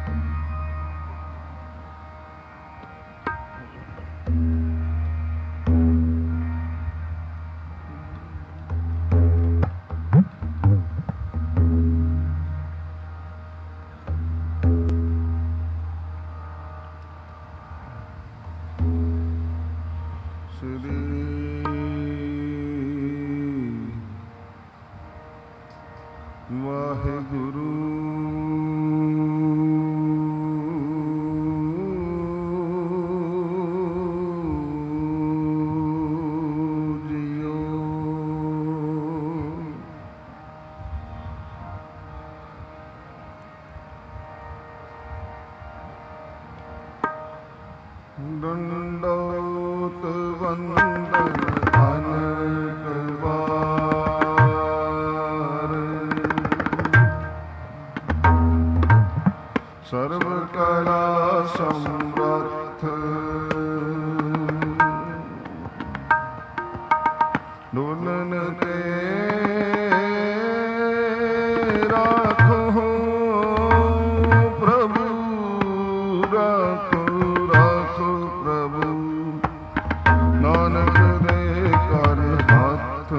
ਦੰਡੋਤ ਵੰਦਨ ਅਨੇਕ ਵਾਰ, ਸਰਬ ਕਲਾ ਸਮਰੱਥ ਡੋਲਨ ਤੇ ਰਾਖੋ ਪ੍ਰਭੂ, ਰਾਖੋ ਰਾਖੋ ਪ੍ਰਭੂ, ਨਾਨਕ ਦੇ ਕਰ ਹੱਥ।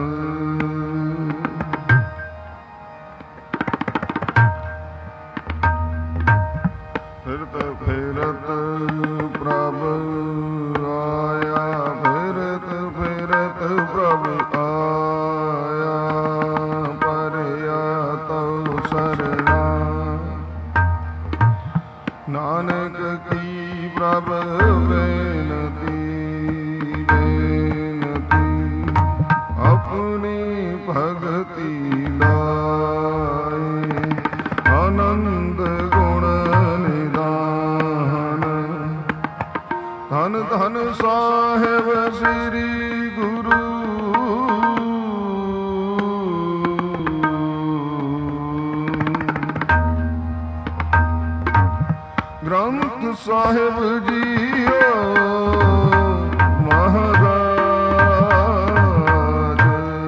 ਫਿਰਤ ਫਿਰਤ ਪ੍ਰਭ ਆਇਆ, ਫਿਰਤ ਫਿਰਤ ਪ੍ਰਭ ਆਇਆ, ਪਰਿਆ ਤਉ ਸਰਣਾ, ਨਾਨਕ ਕੀ ਪ੍ਰਭ ਬੇਨਤੀ ਬੇਨਤੀ, ਆਪਣੀ ਭਗਤੀ ਲਾਏ, ਆਨੰਦ ਗੁਣ ਨਿਦਾਨ। ਧੰਨ ਧੰਨ ਸਾਹਿਬ ਸ੍ਰੀ ਗੁਰੂ ਗ੍ਰੰਥ ਸਾਹਿਬ ਜੀਓ ਮਹਾਰਾਜ।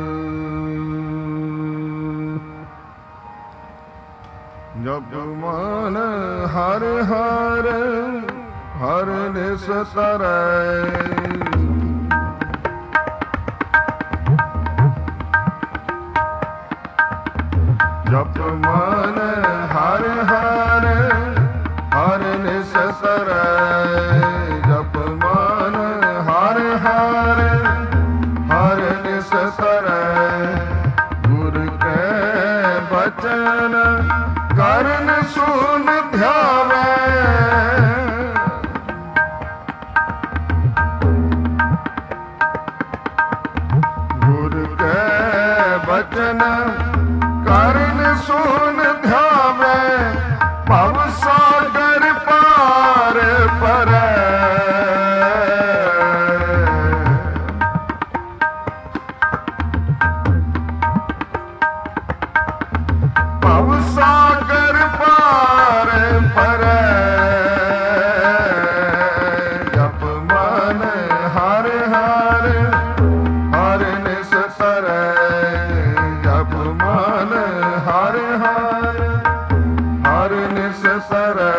ਜਪ ਮਨ ਹਰਿ ਹਰਿ ਹਰਿ ਨਿਸਤਰੈ, ਜਪ ਮਨ ਹਰਿ ਹਰਿ ਹਰਿ ਨਿਸਤਰੈ, ਜਪ ਮਨ ਹਰਿ ਹਰਿ ਹਰਿ ਨਿਸਤਰੈ, ਗੁਰ ਕੈ ਬਚਨ ਕਰਨ ਸੁਨ ਧਿਆਵੈ, ਗੁਰ ਕੈ ਬਚਨ ਕਰਨ ਸੁਨ ਧਿਆਵੈ, ਭਵ ਸਾਗਰ ਪਾਰ ਪਰੈ, ਭਵ ਸਾਗਰ ਪਾਰ ਪਰੈ, ਜਪ ਮਨ ਹਰਿ ਹਰਿ ਹਰਿ ਨਿਸਤਰੈ, ਜਪ ਮਨ ਹਰਿ ਹਰਿ ਹਰਿ ਨਿਸਤਰੈ।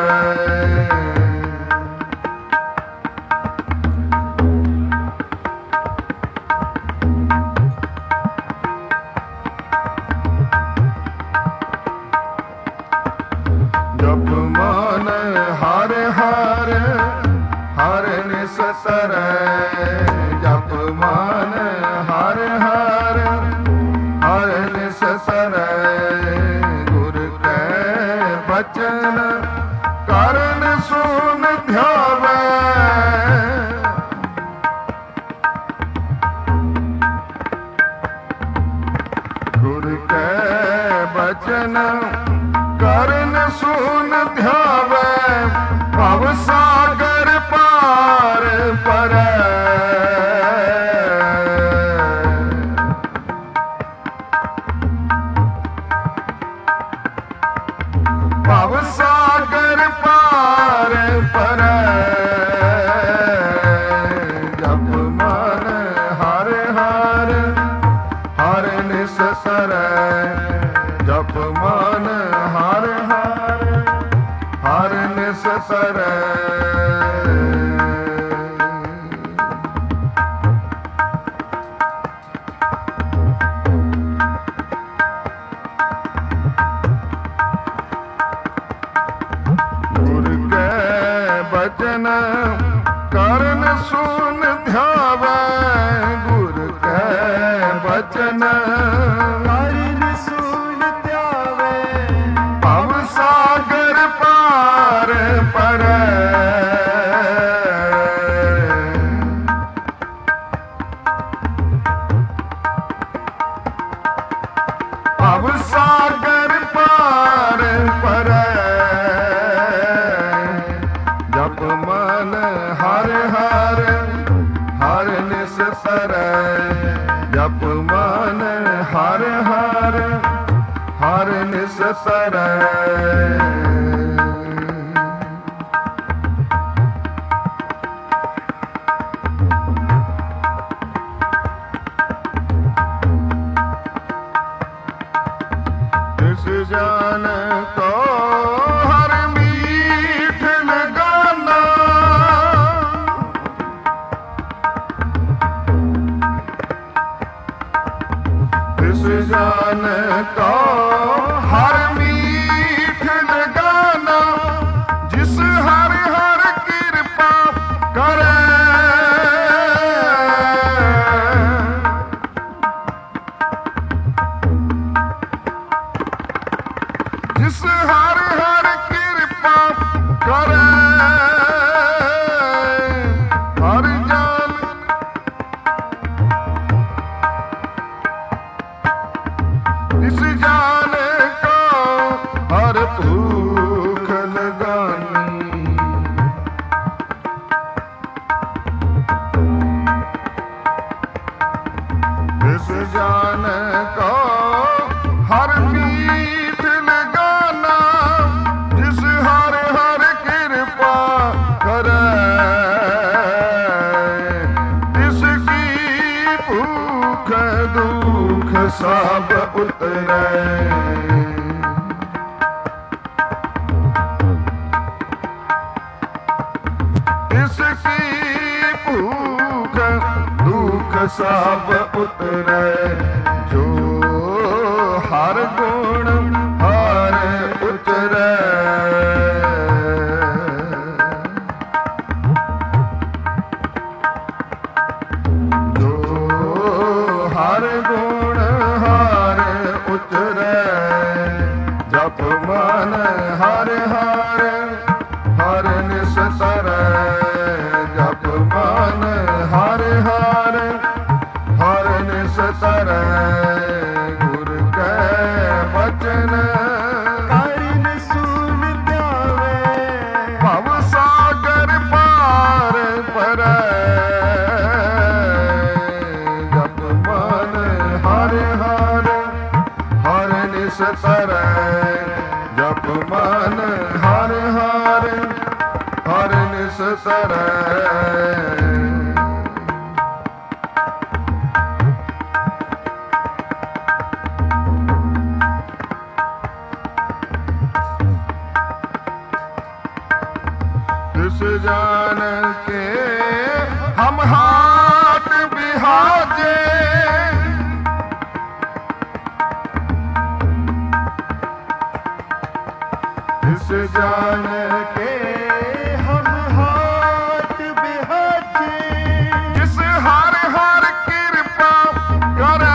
ਜਪ ਮਨ ਹਰਿ ਹਰਿ ਹਰਿ ਨਿਸਤਰੈ, ਜਪ ਮਨ ਹਰਿ ਹਰਿ ਹਰਿ ਨਿਸਤਰੈ, ਗੁਰ ਕੈ ਬਚਨ ਕਰਨ ਸੁਨ ਧਿਆਵੈ, ਗੁਰ ਕੈ ਬਚਨ ਕਰਨ ਸੁਨ ਧਿਆਵੈ, ਭਵ ਸਾਗਰ ਪਾਰ ਪਰੈ, ਭਵ ਸਾਗਰ ਪਾਰ ਪਰੈ, ਜਪ ਮਨ ਹਰਿ ਹਰਿ ਹਰਿ ਨਿਸਤਰੈ, ਜਪ ਮਨ ਹਰਿ ਹਰਿ ਨਿਸਤਰੈ ਬਚਨ ਕਰਨ ਸੁਨ ਧਿਆਵੈ ਗੁਰ ਕੈ ਬਚਨ ਕਰਨ ਸੁਨ ਧਿਆਵੈ ਭਵ ਸਾਗਰ ਪਾਰ ਪਰੈ ਭਵ ਸਾਗਰ ਪਾਰ ਪਰੈ ਜਪ ਮਨ ਹਰ ਹਰ ਹਰ ਨਿਸਤਰੈ ਜਪ ਮਨ ਹਰ ਹਰ ਹਰ ਨਿਸਤਰੈ ਤਿਸ ਜਾਨ ਕੋ ਜਾਨ ਕੋ ਹਰ ਮੀਠ ਲਗਾਨਾ ਜਿਸ ਹਰ ਹਰ ਕਿਰਪਾ ਕਰੇ ਜਿਸ ਹਰ ਹਰ ਕਿਰਪਾ ਕਰੇ ਹਰ ਜਾਨ ਇਸ ਜਾਨ ਕੋ ਹਰ ਭੂਖ ਲਗਾਨੀ ਇਸ ਜਾਨ ਕੋ ਹਰ ਮੀਠ ਲਗਾਨਾ ਜਿਸ ਹਰ ਹਰ ਕਿਰਪਾ ਕਰੇ ਤਿਸ ਕੀ ਭੂਖ ਦੁਖ ਸਭ ਉਤਰੈ ਤਿਸ ਕੀ ਭੂਖ ਦੁਖ ਸਭ ਉਤਰੈ ਜੋ ਹਰ ਗੁਣ ਹਰ ਉਤਰੈ ਹਰ ਗੁਣ ਹਰ ਉਤਰੈ ਜਪ ਮਨ ਹਰ ਹਰ ਹਰ ਨਿਸਤਰੈ ਜਪ ਮਨ ਹਰ ਹਰ ਹਰ ਨਿਸਤਰੈ ਗੁਰ ਕੈ ਬਚਨ ਕਰਨ ਸੁਨ ਧਿਆਵੈ ਭਵ ਸਾਗਰ ਪਾਰ ਪਰੈ ਨਿਸਤਰੈ ਜਪ ਮਨ ਹਰ ਹਰ ਹਰ ਨਿਸਤਰੈ ਤਿਸ ਜਾਨ ਕੇ ਹਮ ਹਾਟ ਬਿਹਾਜੇ ਤਿਸ ਜਾਨ ਕੇ ਹਮ ਹਾਟ ਬਿਹਾਜੇ ਜਿਸ ਹਰ ਹਰ ਕਿਰਪਾ ਕਰੇ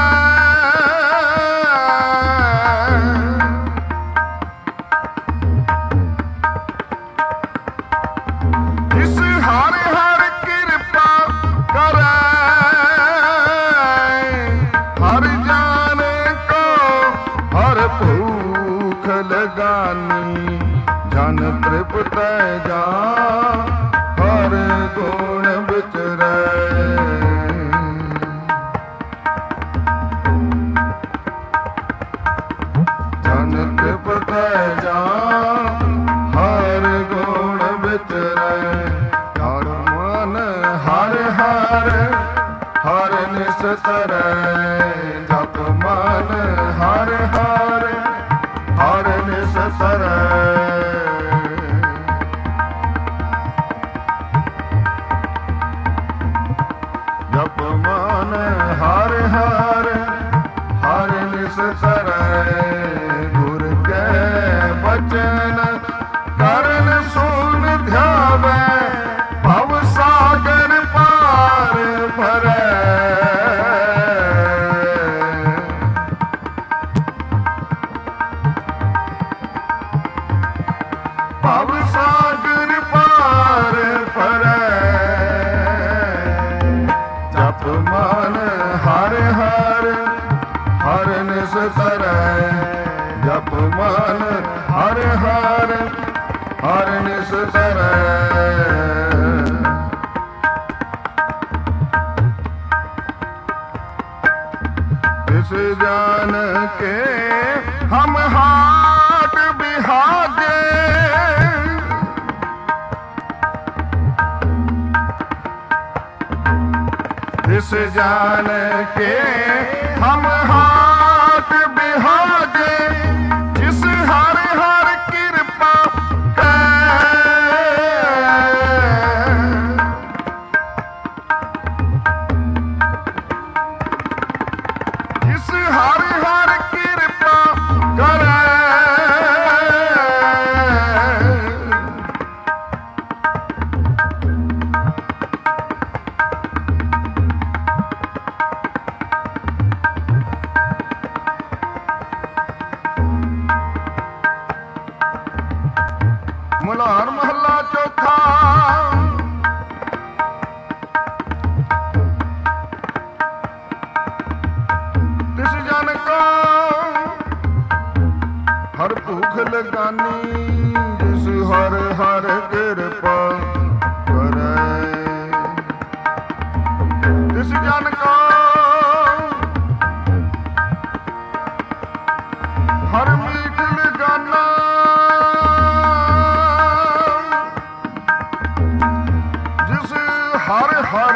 ਜਿਸ ਹਰ ਹਰ ਕਿਰਪਾ ਕਰੇ ਹਰ ਜਾਨ ਕੋ ਹਰ ਭੂਖ ਲਗਾਨੀ ਜਨ ਤ੍ਰਿਪਤੈ ਜਾ ਹਰ ਗੁਣ ਵਿਚਰੈ ਜਨ ਤ੍ਰਿਪਤੈ ਜਾ ਹਰ ਗੁਣ ਵਿਚਰੈ ਹਰ ਮਨ ਹਰ ਹਰ ਹਰ ਨਿਸਤਰੈ ਜਪ ਮਨ ਹਰ ਹਰ ਹਰ ਨਿਸਤਰੈ ਨਿਸਤਰੈ ਗੁਰ ਕੈ ਬਚਨ ਕਰਨ ਸੁਨ ਧਿਆਵੈ ਭਵ ਸਾਗਰ ਪਾਰ ਭਰੈ ਭਵ ਸਾਗਰ ਪਾਰ ਭਰੈ ਜਪ ਮਨ ਹਰਿ ਹਰਿ ਹਰਿ ਨਿਸਤਰੈ ਜਪ ਮਨ ਹਰਿ ਹਰਿ ਹਰਿ ਨਿਸਤਰੈ ਤਿਸ ਜਾਨ ਕੇ ਹਮ ਹਾਟ ਬਿਹਾਗੇ तिस जान के हम हाथ बिहागे जिस हर हर कृपा जिस हर हर कृपा करे ਮਲਹਾਰ ਮਹੱਲਾ ਚੌਥਾ। ਤਿਸ ਜਨ ਕੋ ਹਰ ਭੂਖ ਲਗਾਨੀ ਜਿਸ ਹਰ ਹਰ ਕਿਰਪਾ ਕਰੈ ਤਿਸ ਜਨ ਕੋ ਹਰ ਮੀਠ ਲਗਾਨਾ ਹਰ ਹਰ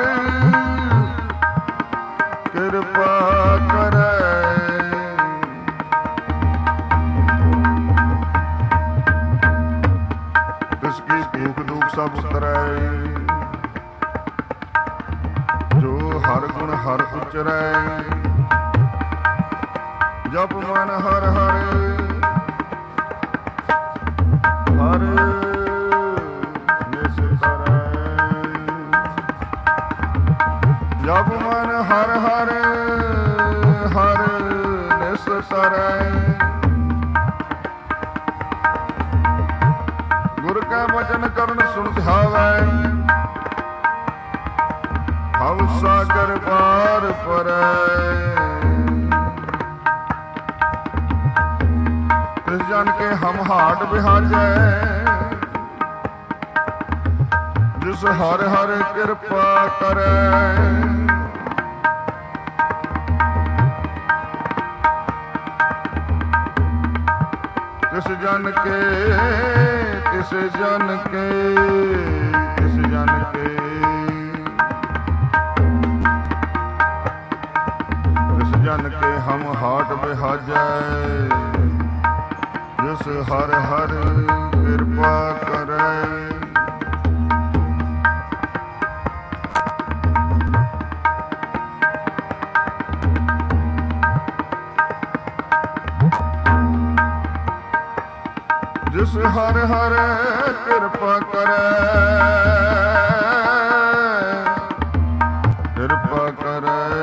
ਕਿਰਪਾ ਕਰੈ ਤਿਸ ਕੀ ਭੂਖ ਦੁਖ ਸਭ ਉਤਰੈ ਜੋ ਹਰ ਗੁਣ ਹਰ ਉਚਰੈ ਜਪ ਮਨ ਹਰ ਹਰ ਹਰ ਨਿਸਤਰੈ ਜਪ ਮਨ ਹਰ ਹਰ ਹਰ ਨਿਸਤਰੈ ਗੁਰ ਕੈ ਬਚਨ ਕਰਨ ਸੁਨ ਧਿਆਵੈ ਭਵ ਸਾਗਰ ਪਾਰ ਭਰੈ ਤਿਸ ਜਨ ਕੇ ਹਮ ਹਾਟ ਬਿਹਾਜੈ ਜਿਸ ਹਰ ਹਰ ਕਿਰਪਾ ਕਰੈ ਤਿਸ ਜਨ ਕੇ ਤਿਸ ਜਨ ਕੇ ਤਿਸ ਜਨ ਕੇ ਤਿਸ ਜਨ ਕੇ ਹਮ ਹਾਟ ਬਿਹਾਜੈ ਜਿਸ ਹਰ ਹਰ ਕਿਰਪਾ ਕਰੈ ਜਿਸ ਹਰ ਹਰ ਕਿਰਪਾ ਕਰੈ ਕਿਰਪਾ ਕਰੈ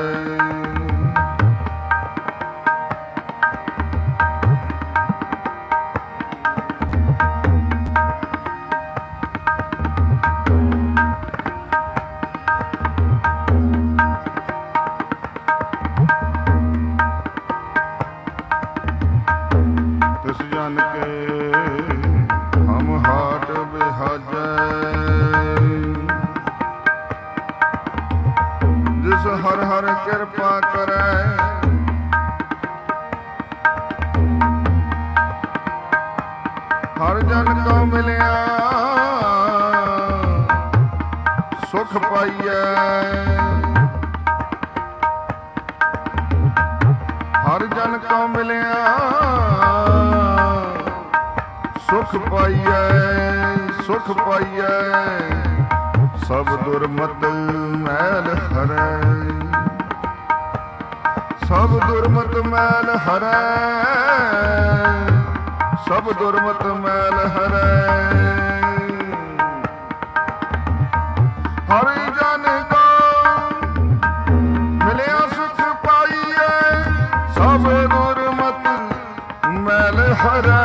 ਤਿਸ ਜਨ ਕੇ ਹਮ ਹਾਟ ਬਿਹਾਜੈ ਜਿਸ ਹਰ ਹਰ ਕਿਰਪਾ ਕਰੈ ਹਰ ਜਨ ਕੋ ਮਿਲਿਆ ਸੁਖ ਪਾਈਐ ਹਰ ਜਨ ਕੋ ਮਿਲਿਆ ਸੁਖ ਪਾਈਐ ਸੁਖ ਪਾਈਐ ਸਭ ਦੁਰਮਤ ਮੈਲ ਹਰੈ ਸਭ ਦੁਰਮਤ ਮੈਲ ਹਰੈ, ਸਭ ਦੁਰਮਤ ਮੈਲ ਹਰੈ। ਹਰਿ ਜਨ ਕੋ ਮਿਲਿਆ ਸੁਖ ਪਾਈਐ, ਸਭ ਦੁਰਮਤ ਮੈਲ ਹਰੈ।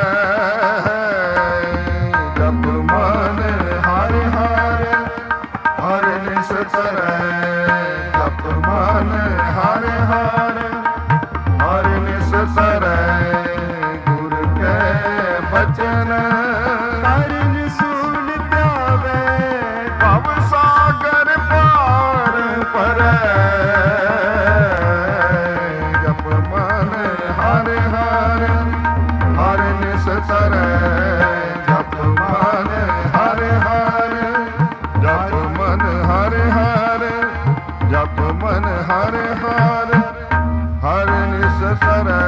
ਜਪ ਮਨ ਹਰਿ ਹਰਿ ਹਰਿ ਨਿਸਤਰੈ, ਜਪ ਮਨ ਹਰਿ ਹਰਿ ਹਰਿ ਨਿਸਤਰੈ। ਗੁਰ ਕੈ ਬਚਨ ਕਰਨ ਸੁਨ ਧਿਆਵੈ, ਭਵ ਸਾਗਰ ਪਾਰ ਪਰੈ। ਜਪ ਮਨ ਹਰਿ ਹਰਿ ਹਰਿ ਨਿਸਤਰੈ, ਜਪ ਮਨ ਹਰਿ ਹਰਿ ਜਪ ਮਨ ਹਰਿ ਹਰਿ ਜਪ ਮਨ ਹਰਿ ਹਰਿ ਹਰਿ ਨਿਸਤਰੈ।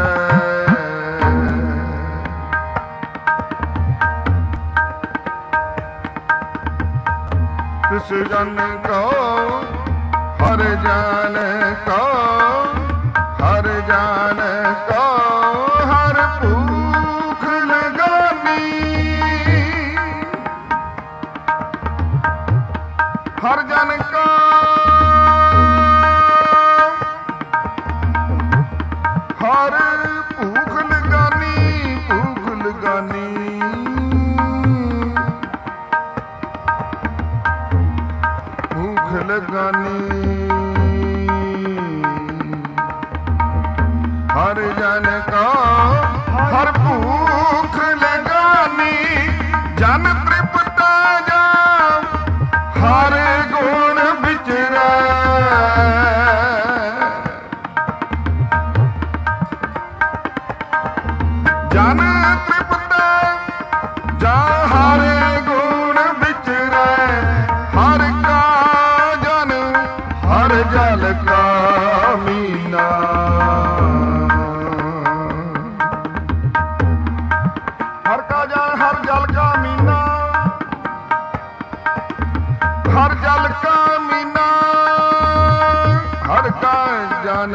ਤਿਸ ਜਨ ਕੋ ਹਰਿ ਜਾਨ ਕੋ, ਹਰਿ ਜਾਨ ਕੋ ਹਰਿ ਭੂਖ ਲਗਾਨੀ। ਹਰਿ ਜਨ ਕੋ ਹਰਿ ਭੂਖ ਲਗਾਨੀ, ਭੂਖ ਲਗਾਨੀ। ਭੂਖ ਲਗਾਨੀ। ਹਰ ਜਨ ਕੋ ਹਰ ਭੂਖ ਲਗਾਨੀ। ਜਨ ਤ੍ਰਿਪਤ ਜਾਮ ਹਰ ਗੁਣ ਵਿਚਰੈ। ਜਨ ਤ੍ਰਿਪਤ ਜਾ ਹਰ ਗੁਣ ਵਿਚਰੈ। ਹਰ ਕਾ ਜਨ ਹਰ ਜਲ ਕਾ ਮੀਨਾ। ਹਰ ਕਾ ਜਨ ਹਰ ਜਲ ਕਾ ਮੀਨਾ। ਹਰ ਜਲ ਕਾ ਮੀਨਾ। ਹਰ ਕਾ ਜਨ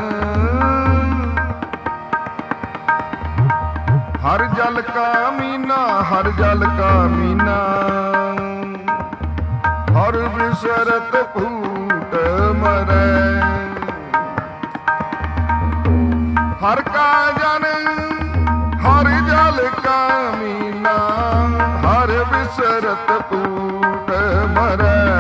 ਹਰ ਜਲ ਕਾ ਮੀਨਾ। ਹਰ ਜਲ ਕਾ ਮੀਨਾ। ਹਰ ਵਿਸਰਤ ਭੂਤ ਮਰੈ। ਹਰ ਕਾ ਜਨ ਹਰ ਜਲ ਕਾ ਮੀਨਾ। ਹਰ ਵਿਸਰਤ ਭੂਤ ਮਰੈ।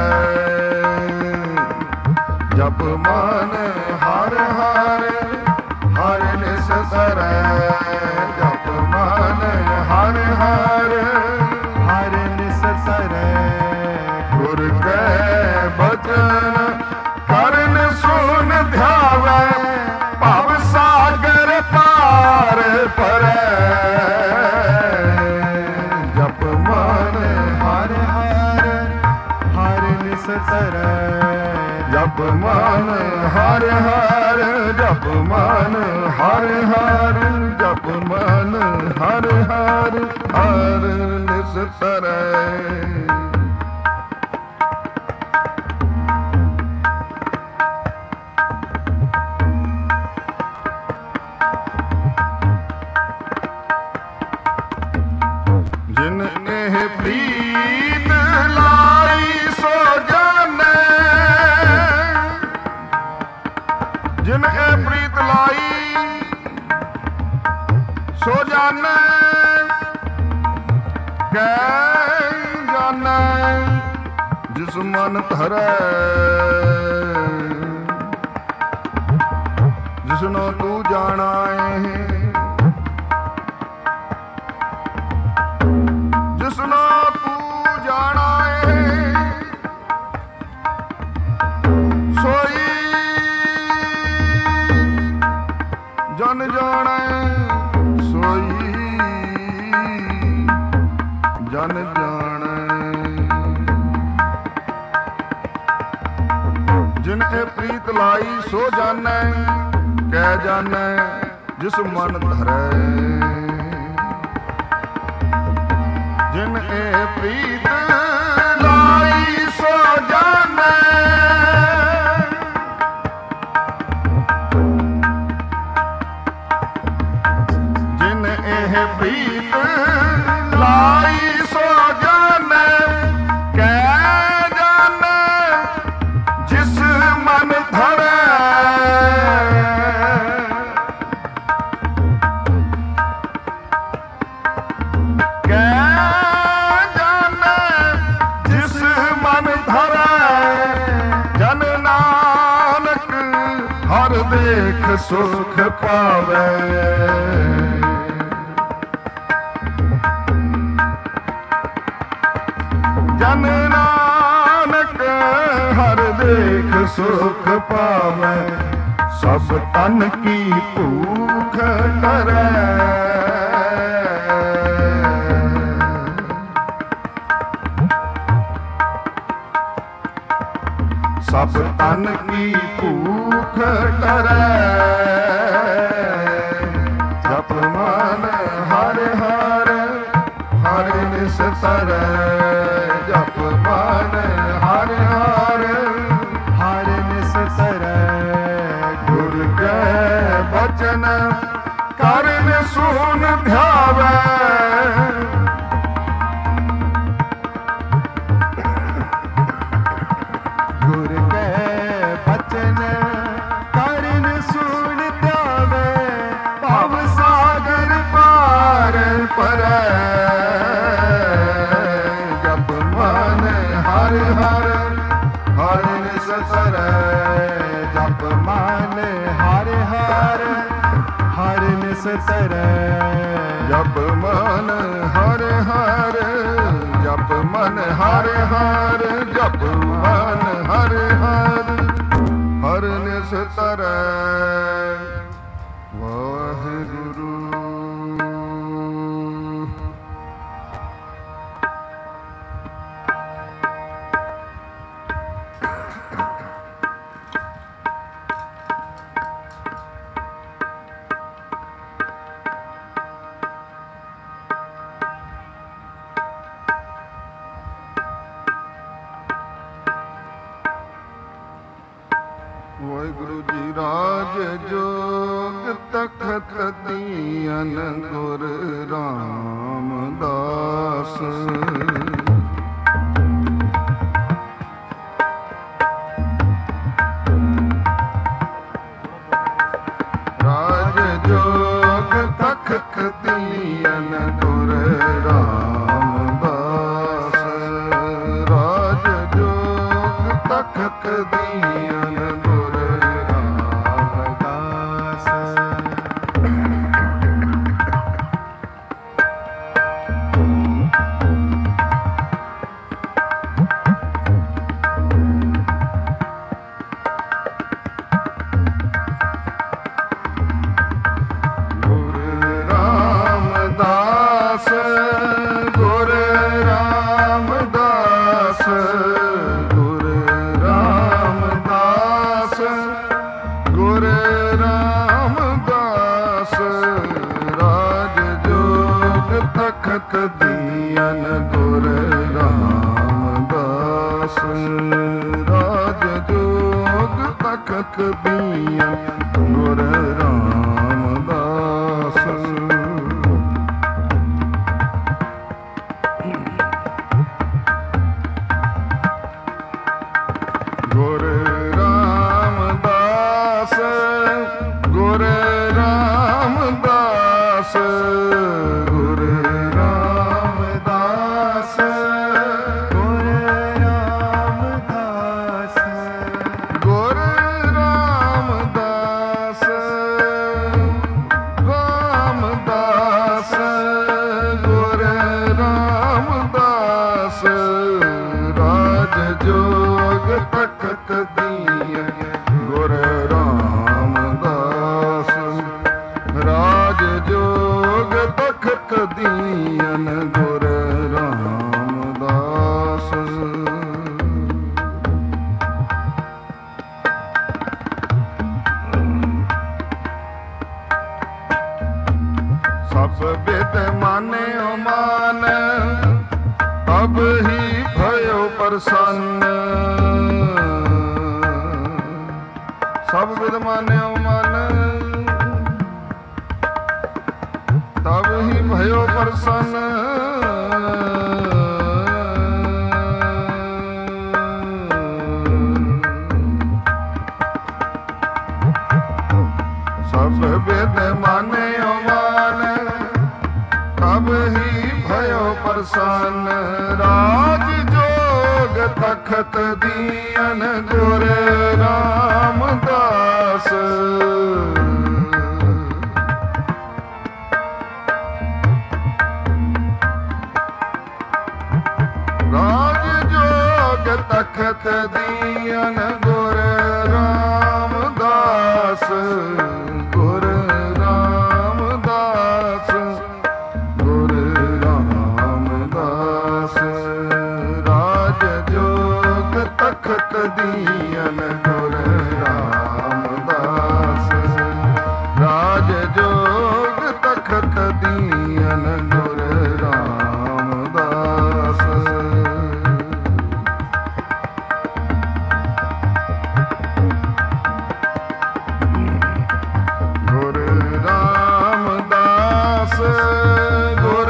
ਜਪ ਮਨ ਹਰਿ ਹਰਿ ਹਰਿ ਨਿਸਤਰੈ। ਜਪ ਮਨ ਹਰਿ ਹਰਿ ਹਰਿ ਨਿਸਤਰੈ। ਗੁਰ ਕੈ ਬਚਨ ਕਰਨ ਸੁਨ ਧਿਆਵੈ। ਭਵ ਸਾਗਰ ਪਾਰ ਪਰੈ। ਜਪ ਮਨ ਹਰਿ ਹਰਿ ਹਰਿ ਨਿਸਤਰੈ। ਜਪ ਮਨ ਹਰਿ ਹਰਿ ਜਪ ਮਨ ਹਰਿ ਹਰਿ ਜਪ ਮਨ ਹਰਿ ਹਰਿ ਹਰਿ ਨਿਸਤਰੈ। ਜਿਨ ਇਹ ਪ੍ਰੀਤ ਲਾਈ ਸੋ ਜਾਣੈ। ਜਿਨ ਇਹ ਪ੍ਰੀਤ ਲਾਈ ਸੋ ਜਾਣੈ। ਕੈ ਜਾਣੈ ਜਿਸ ਮਨ ਧਰੈ। ਜਿਸਨੋ ਤੂੰ ਜਾਣਾ ਏ। ਜਿਸਨੋ ਤੂੰ ਜਾਣਾ ਏ। ਸੋਈ ਜਨ ਜਾਣੈ। ਸੋਈ ਜਨ ਜਾਣੈ। ਜਿਨ ਇਹ ਪ੍ਰੀਤ ਲਾਈ ਸੋ ਜਾਣੈ। ਕਹਿ ਜਾਣੈ ਜਿਸ ਮਨ ਧਰੈ। ਜਿਨ ਇਹ ਪ੍ਰੀਤ ਲਾਈ ਸੋ ਜਾਣੈ। ਲਾਈ ਸੋ ਜਾਣੈ ਕਹਿ ਜਾਣੈ ਜਿਸ ਮਨ ਧਰੈ ਦੇਖ ਸੁਖ ਪਾਵੇ ਜਨ ਨਾਨਕ ਹਰ ਦੇਖ ਸੁਖ ਪਾਵੇ ਸਭ ਤਨ ਕੀ ਭੂਖ ਕਰੈ ਸਭ ਤਨ ਕੀ ਭੂਖ ਟਰੈ ਜਪ ਮਨ ਹਰਿ ਹਰਿ ਹਰਿ ਨਿਸਤਰੈ ਜਪ ਮਨ ਹਰਿ ਹਰਿ ਹਰਿ ਨਿਸਤਰੈ ਗੁਰ ਕੈ ਬਚਨ ਕਰਨ ਸੁਨ ਧਿਆਵੈ ਜਪ ਮਨ ਹਰਿ ਹਰਿ ਹਰਿ ਨਿਸਤਰੈ ਜਪ ਮਨ ਹਰਿ ਹਰਿ ਹਰਿ ਨਿਸਤਰੈ ਜਪ ਮਨ ਹਰਿ ਹਰਿ ਜਪ ਮਨ ਹਰਿ ਹਰਿ ਜਪ ਮਨ ਹਰਿ ਹਰਿ ਹਰਿ ਨਿਸਤਰੈ ਵਾਹਿਗੁਰੂ ਵਾਹਿਗੁਰੂ ਜੀ ਰਾਜ ਜੋਗ ਤਖਤ ਦੀਨ ਗੁਰ ਰਾਮਦਾਸ ਰਾਜ ਜੋਗ ਤਖਤ ਦੀਨ ਗੁਰ ਰਾਮਦਾਸ ਰਾਜ ਜੋਗ ਤਖਤ ਦੀਨ ਦੀਨ ਗੁਰ ਰਾਮਦਾਸ ਰਾਜ ਜੋਗ ਤਖਤ ਦੀਨ ਗੁਰ ਰਾਮਦਾਸ ਗੁਰ ਰਾਮਦਾਸ ਗੁਰ ਰਾਮਦਾਸ ਦੀਨ ਗੁਰ ਰਾਮਦਾਸ ਸਭ ਬਿਦ ਮਾਨਿਓ ਮਾਨ ਤਬ ਹੀ ਭਇਓ ਪ੍ਰਸੰਨ ਸਭ ਬਿਦ ਮਾਨਿਓ ਮਨ ਤਬ ਹੀ ਭਇਓ ਪ੍ਰਸੰਨ ਸਭ ਬਿਦ ਮਾਨਿਓ ਮਾਨ, ਤਬ ਹੀ ਭਇਓ ਪ੍ਰਸੰਨ। ਰਾਜ ਜੋਗ ਤਖਤ ਦੀਨ ਗੁਰ ਰਾਮਦਾਸ। ਰਾਜ ਜੋਗ ਤਖਤ ਦੀਨ ਗੁਰ ਰਾਮਦਾਸ। ਗੁਰ ਰਾਮਦਾਸ, ਗੁਰ ਰਾਮਦਾਸ। ਰਾਜ ਜੋਗ ਤਖਤ ਦੀਨ ਗੁਰ ਰਾਮਦਾਸ। ਰਾਜ ਜੋਗ ਤਖਤ ਦੀਨ ਗੁਰ ਰਾਮਦਾਸ। ਗੁਰ ਰਾਮਦਾਸ, ਗੁਰ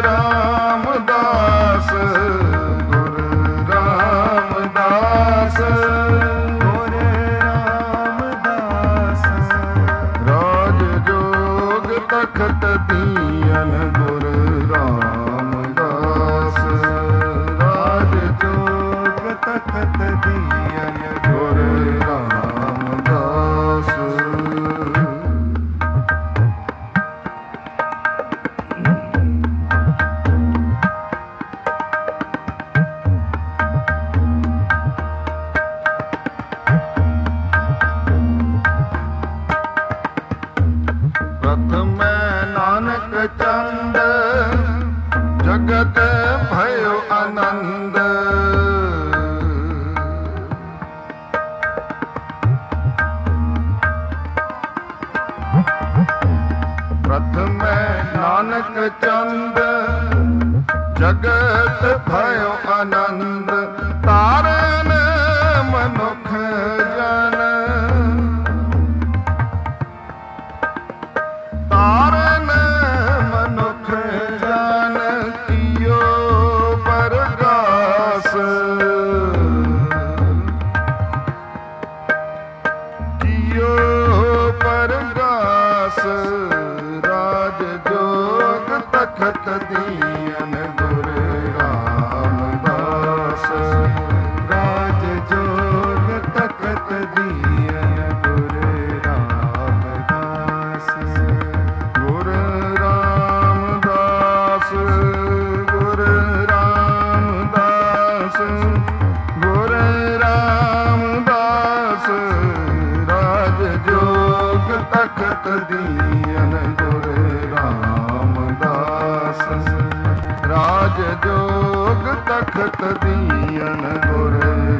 ਰਾਮਦਾਸ, ਗੁਰ ਰਾਮਦਾਸ, ਗੁਰ ਰਾਮਦਾਸ। ਰਾਜ ਜੋਗ ਤਖਤ ਦੀਨ ਗੁਰ ਰਾਮਦਾਸ। ਰਾਜ ਜੋਗ ਤਖਤ ਦੀਨ ਗੁਰ ਰਾਮਦਾਸ। ਪ੍ਰਥਮ ਨਾਨਕ ਚੰਦ, ਜਗਤ ਭਇਓ ਆਨੰਦ। ਪ੍ਰਥਮ ਨਾਨਕ ਚੰਦ, ਜਗਤ ਭਇਓ ਆਨੰਦ। ਤਾਰਨ ਮਨੁੱਖ ਜਨ, ਤਾਰਨ ਮਨੁੱਖ ਜਨ। ਕੀਓ ਪਰਗਾਸ, ਕੀਓ ਪਰਗਾਸ। ਰਾਜ ਜੋਗ ਤਖਤ ਦੀਨ ਗੁਰ ਰਾਮਦਾਸ। ਰਾਜ ਜੋਗ ਤਖਤ ਦੀਨ ਗੁਰ ਰਾਮਦਾਸ। ਗੁਰ ਰਾਮਦਾਸ, ਗੁਰ ਰਾਮਦਾਸ, ਗੁਰ ਰਾਮਦਾਸ। ਰਾਜ ਜੋਗ ਤਖਤ ਦੀਨ ਗੁਰ ਰਾਮਦਾਸ। ਰਾਜ ਜੋਗ ਤਖਤ ਦੀਨ ਗੁਰ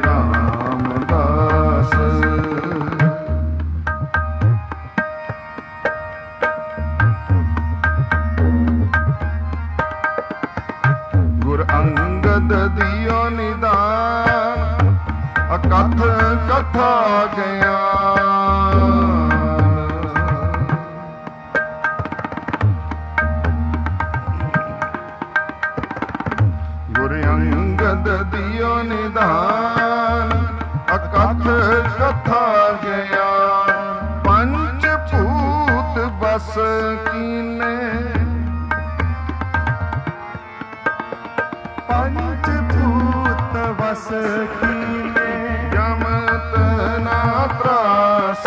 ਰਾਮਦਾਸ। ਗੁਰ ਅੰਗਦ ਦਿਓ ਨਿਦਾਨ, ਅਕਥ ਕਥਾ ਗਿਆਨ। ਗੁਰ ਅੰਗਦ ਦਿਓ ਨਿਦਾਨ, ਅਕਥ ਕਥਾ ਗਿਆਨ। ਪੰਚ ਭੂਤ ਬਸ ਕੀਨੇ, ਪੰਚ ਭੂਤ ਵਸ ਕੀਨੇ। ਜਮਤ ਨਾ ਤਰਾਸ।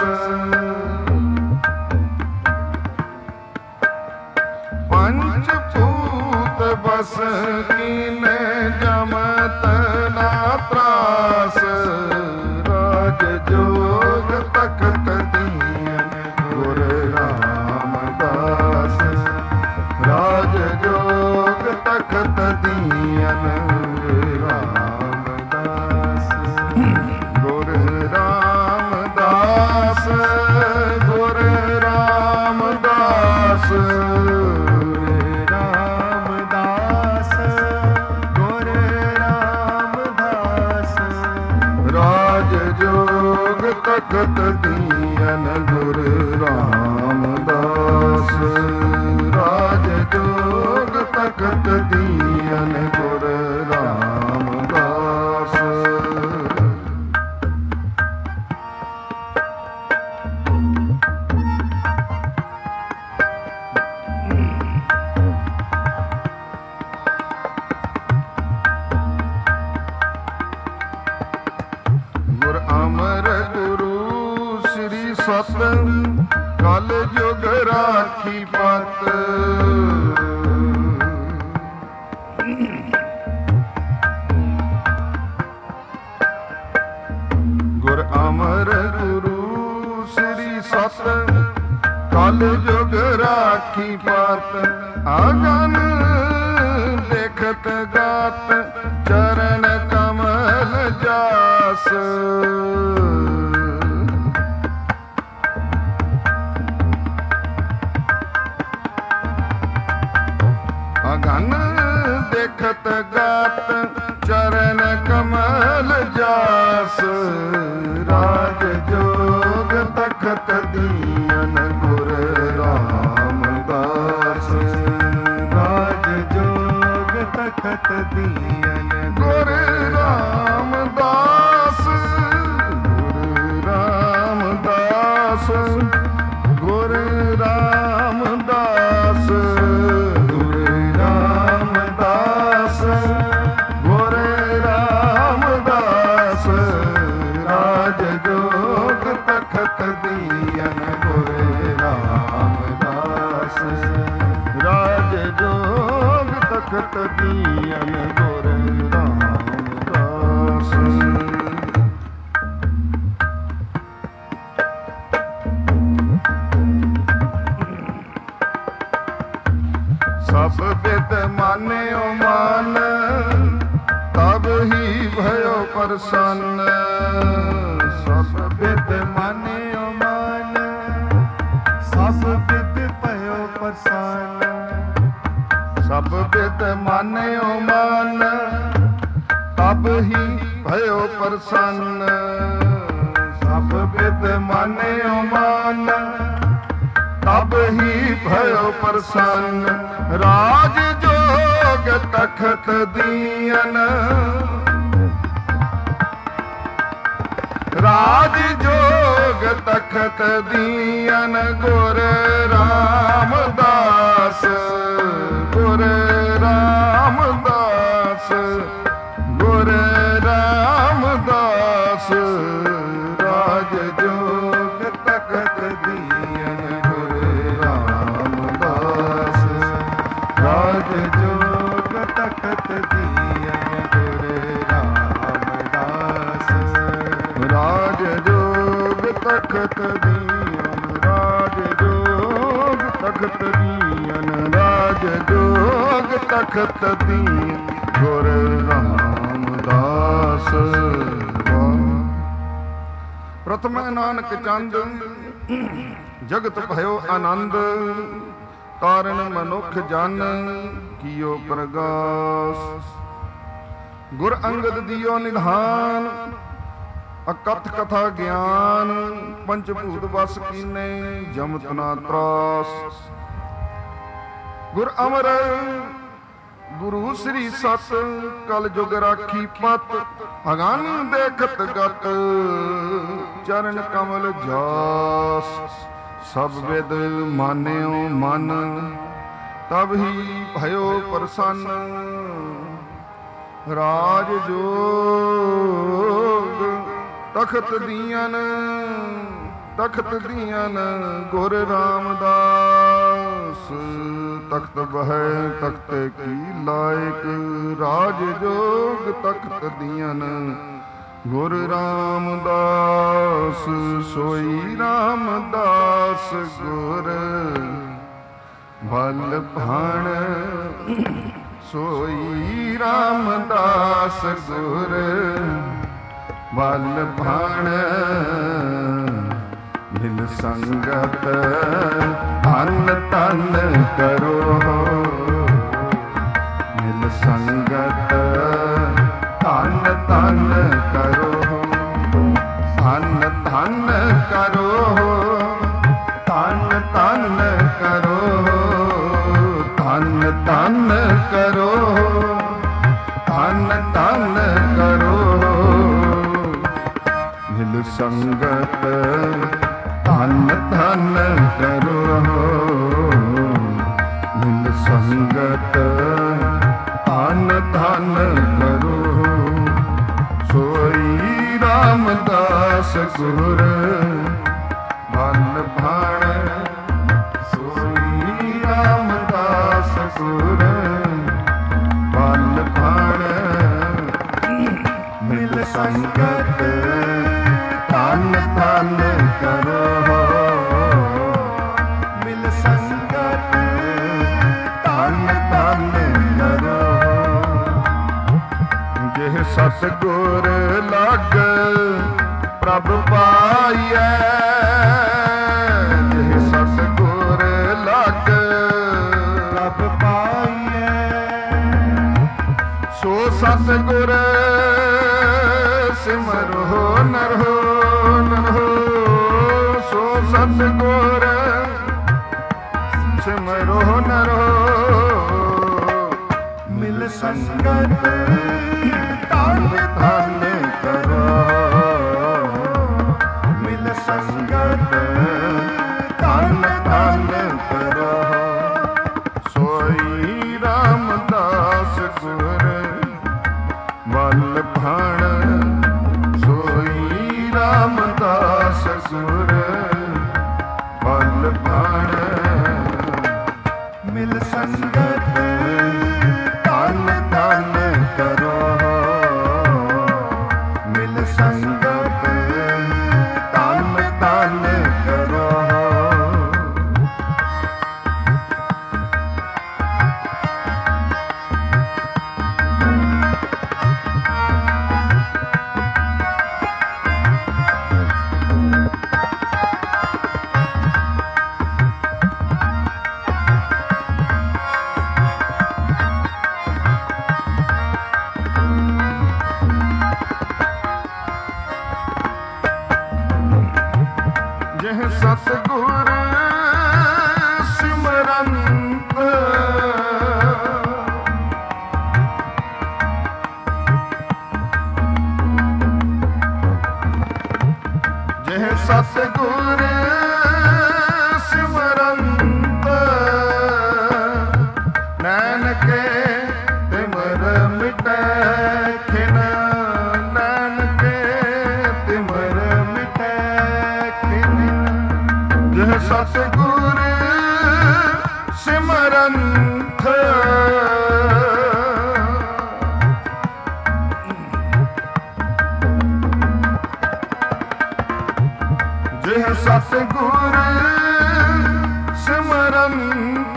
ਪੰਚ ਭੂਤ ਬਸ ਕੀਨੇ, ਜਮਤ ਨਾ ਤਰਾਸ। ਰਾਜ ਜੋਗ ਤਖਤ ਦੀਨ ਗੁਰ ਰਾਮਦਾਸ। ਰਾਜ ਜੋਗ ਤਖਤ ਦੀਨ ਰਾਮਦਾਸ। ਗੁਰ ਰਾਮਦਾਸ, ਗੁਰ ਰਾਮਦਾਸ, ਰਾਮਦਾਸ, ਗੁਰ ਰਾਮਦਾਸ। ਰਾਜ ਜੋਗ ਤਖਤ ਦੀਨ ਗੁਰ ਰਾਮਦਾਸ। ਰਾਜ ਜੋਗ ਤਖਤ ਤਖਤ ਦੀਨ ਗੁਰ ਰਾਮਦਾਸ। ਗੁਰ ਅਮਰ ਗੁਰੂ ਸ੍ਰੀ ਸਤ ਕਲ ਜੁਗ ਰਾਖੀ ਪਤ। ਗੁਰ ਅਮਰ ਗੁਰੂ ਸ੍ਰੀ ਸਤ ਕਲ ਜੁਗ ਰਾਖੀ ਪਤ। ਆਗਨ ਦੇਖਤ ਗਾਤ ਚਰਨ ਕਮਲ ਜਾਸ। ਅਗਨ ਦੇਖਤ ਗਾਤ ਚਰਨ ਕਮਲ ਜਾਸ। ਰਾਜ ਜੋਗ ਤਖਤ ਦੀਨ ਗੁਰ ਰਾਮਦਾਸ। ਰਾਜ ਜੋਗ ਤਖਤ ਦੀਨ ਗੁਰ ਰਾਮਦਾਸ। ਗੁਰ ਰਾਮਦਾਸ। ਗੁਰ ਰਾਮਦਾਸ। ਗੁਰ ਰਾਮਦਾਸ। ਗੁਰ ਰਾਮਦਾਸ। ਰਾਜ ਜੋਗ ਤਖਤ ਦੀਨ ਗੁਰ ਰਾਮਦਾਸ। ਰਾਜ ਜੋਗ ਤਖਤ ਦੀਨ ਗੁਰ ਰਾਮਦਾਸ। ਸਭ ਬਿਦ ਮਾਨਿਓ ਮਾਨ ਤਬ ਹੀ ਭਇਓ ਪ੍ਰਸੰਨ। ਸਭ ਬਿਦ ਮਾਨਿਓ ਮਾਨ ਸਭ ਬਿਦ ਭਇਓ ਪ੍ਰਸੰਨ। ਸਭ ਬਿਦ ਮਾਨਿਓ ਮਾਨ ਤਬ ਹੀ ਭਇਓ ਪ੍ਰਸੰਨ। ਸਭ ਬਿਦ ਮਾਨਿਓ ਮਾਨ ਤਬ ਹੀ ਭਇਓ ਪ੍ਰਸੰਨ। ਰਾਜ ਜੋਗ ਤਖਤ ਦੀਨ। ਰਾਜ ਜੋਗ ਤਖਤ ਦੀਨ ਗੁਰ ਰਾਮਦਾਸ। ਗੁਰ ਰਾਮਦਾਸ। ਗੁਰ ਰਾਮਦਾਸ। ਰਾਜ ਜੋਗ ਤਖਤ ਦੀਨ ਗੁਰ ਰਾਮਦਾਸ। ਰਾਜ ਜੋਗ ਤਖਤ ਦੀਨ ਗੁਰ ਰਾਮਦਾਸ। ਰਾਜ ਜੋਗ ਤਖਤ ਦੀਨ। ਰਾਜ ਜੋਗ ਤਖਤ ਦੀਨ। ਰਾਜ ਜੋਗ ਤਖਤ ਦੀਨ ਗੁਰ ਰਾਮਦਾਸ। ਪ੍ਰਥਮ ਨਾਨਕ ਚੰਦ ਜਗਤ ਭਇਓ ਆਨੰਦ। ਤਾਰਨ ਮਨੁੱਖ ਜਨ ਕੀਓ ਪ੍ਰਗਾਸ। ਗੁਰ ਅੰਗਦ ਦਿਓ ਨਿਧਾਨ ਅਕਥ ਕਥਾ ਗਿਆਨ। ਪੰਚ ਭੂਤ ਵਸ ਕੀਨੇ ਜਮਤ ਨਾ ਤਰਾਸ। ਗੁਰ ਅਮਰ ਗੁਰੂ ਸ੍ਰੀ ਸਤ ਕਲ ਜੁਗ ਰਾਖੀ ਪਤ। ਅਗਨ ਦੇਖਤ ਗਤ ਚਰਨ ਕਮਲ ਜਾਸ। ਸਭ ਵਿਦ ਮਾਨਿਓ ਮਨ ਤਬ ਹੀ ਭਇਓ ਪ੍ਰਸੰਨ। ਰਾਜ ਜੋਗ ਤਖਤ ਦੀਨ। ਤਖਤ ਦੀਨ ਗੁਰ ਰਾਮਦਾਸ। ਤਖਤ ਬਹਿ ਤਖਤ ਕੀ ਲਾਇਕ। ਰਾਜ ਜੋਗ ਤਖਤ ਦੀਨ ਗੁਰ ਰਾਮਦਾਸ। ਸੋਈ ਰਾਮਦਾਸ ਗੁਰ ਭਲ ਭਾਣ। ਸੋਈ ਰਾਮਦਾਸ ਗੁਰ ਭਲ ਭਾਣ। ਮਿਲ ਸੰਗਤ ਧਨ ਧਨ ਕਰੋ। ਮਿਲ ਸੰਗਤ ਧਨ ਧਨ ਕਰੋ। ਧਨ ਧਨ ਕਰੋ। ਧਨ ਧਨ ਕਰੋ। ਧਨ ਧਨ ਧਨ ਧਨ ਕਰੋ ਮਿਲ ਸੰਗਤ ਧਨ ਧਨ ਕਰੋ ਮਿਲ ਸੰਗਤ ਧਨ ਧਨ ਕਰੋ ਸੋਈ ਰਾਮਦਾਸ ਗੁਰ ਮਨ ਭਾਣ ਸੋਈ ਰਾਮਦਾਸ ਗੁਰ ਮਨ ਭਾਣ ਮਿਲ ਸੰਗਤ ਧਨ ਧਨ ਕਰੋ ਮਿਲ ਸੰਗਤ ਧਨ ਧਨ ਕਰੋ ਜਿਹ ਸਤਿਗੁਰ ਲਗ ਪ੍ਰਭ ਪਾਈਐ ਜਿਹ ਸਤਿਗੁਰ ਲਗ ਪ੍ਰਭ ਪਾਈਐ ਸੋ ਸਤਿਗੁਰ ਸਿਮਰੋ ਨਰੋ ਨਰੋ ਸੋ ਸਤਿਗੁਰ ਸਿਮਰੋ ਨਰੋ ਮਿਲ ਸੰਗਤ ਧਨ ਧਨ ਕਰੋ ਮਿਲ ਸੰਗਤ ਧਨ ਧਨ ਕਰੋ ਸੋਈ ਰਾਮਦਾਸ ਗੁਰ ਮਨ ਭਾਣ ਸੋਈ ਰਾਮਦਾਸ ਗੁਰ ਮਨ ਭਾਣ ਮਿਲ ਸੰਗਤ ਧਨ ਧਨ ਕਰੋ ਮਿਲ ਸੰਗਤ ਧਨ ਧਨ ਕਰੋ ਜਿਹ ਸਤਿਗੁਰ ਸਿਮਰੰਤ ਜਿਹ ਸਤਿਗੁਰ ਸਿਮਰੰਤ ਨਾਨਕੇ ਤਿਮਰ ਮਿਟੈ ਖਿਨ ਨਾਨਕੇ ਤਿਮਰ ਮਿਟੈ ਜਿਹ ਸਤਿਗੁਰ ਸਿਮਰੰਤ ਜਿਹ ਸਤਿਗੁਰ ਸਿਮਰੰਤ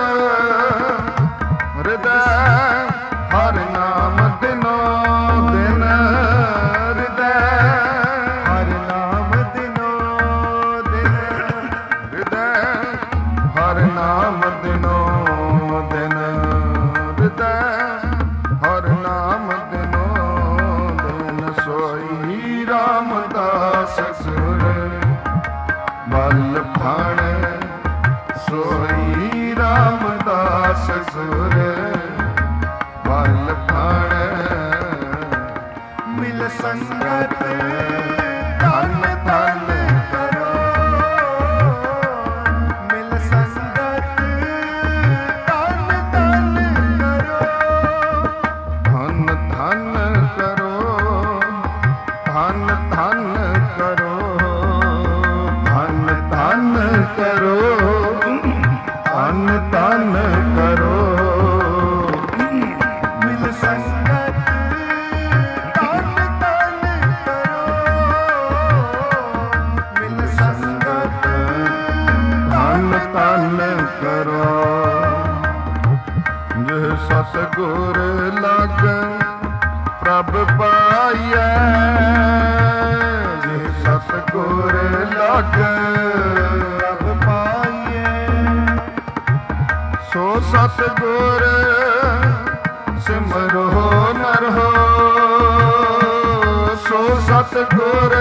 ਹਿਰਦੈ ਹਰਿ ਨਾਮ ਦਿਨੋ ਦਿਨ ਹਿਰਦੈ ਹਰਿ ਨਾਮ ਦਿਨੋ ਦਿਨ ਹਿਰਦੈ ਹਰਿ ਨਾਮ ਦਿਨੋ ਦਿਨ ਹਿਰਦੈ ਹਰਿ ਨਾਮ ਦਿਨੋ ਦਿਨ ਸੋਈ ਰਾਮਦਾਸ ਗੁਰ ਮਲ ਭਾਣ ਸੋਈ ਰਾਮਦਾਸ ਗੁਰ ਮਲ ਭਾਣ ਮਿਲ ਸੰਗਤ ਧਨ ਧਨ ਕਰੋ ਮਿਲ ਸੰਗਤ ਧਨ ਧਨ ਕਰੋ ਧਨ ਧਨ ਕਰੋ ਧਨ ਧਨ ਕਰੋ ਧਨ ਧਨ ਕਰੋ ਧਨ ਧਨ ਕਰੋ ਮਿਲ ਸੰਗਤ ਧਨ ਧਨ ਕਰੋ ਮਿਲ ਸੰਗਤ ਧਨ ਧਨ ਕਰੋ ਜਿਹ ਸਤਿਗੁਰ ਲਗ ਪ੍ਰਭ ਪਾਈਐ ਜਿਹ ਸਤਿਗੁਰ ਲਗ ਪ੍ਰਭ ਪਾਈਐ ਸੋ ਸਤਿਗੁਰ ਸਿਮਰੋ ਨਰੋ ਸੋ ਸਤਿਗੁਰ